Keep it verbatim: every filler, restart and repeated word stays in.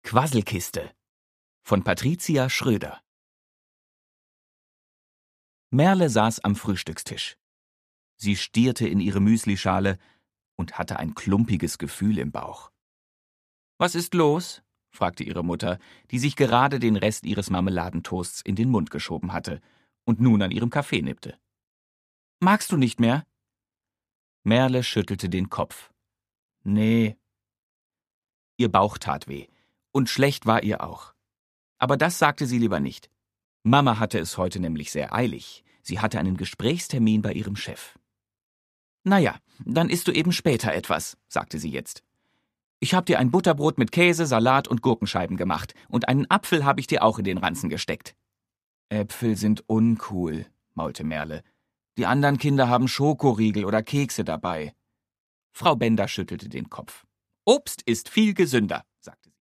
Quasselkiste von Patricia Schröder. Merle saß am Frühstückstisch. Sie stierte in ihre Müslischale und hatte ein klumpiges Gefühl im Bauch. »Was ist los?« fragte ihre Mutter, die sich gerade den Rest ihres Marmeladentoasts in den Mund geschoben hatte und nun an ihrem Kaffee nippte. »Magst du nicht mehr?« Merle schüttelte den Kopf. »Nee.« Ihr Bauch tat weh, und schlecht war ihr auch. Aber das sagte sie lieber nicht. Mama hatte es heute nämlich sehr eilig. Sie hatte einen Gesprächstermin bei ihrem Chef. »Naja, dann isst du eben später etwas«, sagte sie jetzt. »Ich hab dir ein Butterbrot mit Käse, Salat und Gurkenscheiben gemacht, und einen Apfel habe ich dir auch in den Ranzen gesteckt.« »Äpfel sind uncool«, maulte Merle. »Die anderen Kinder haben Schokoriegel oder Kekse dabei.« Frau Bender schüttelte den Kopf. »Obst ist viel gesünder.«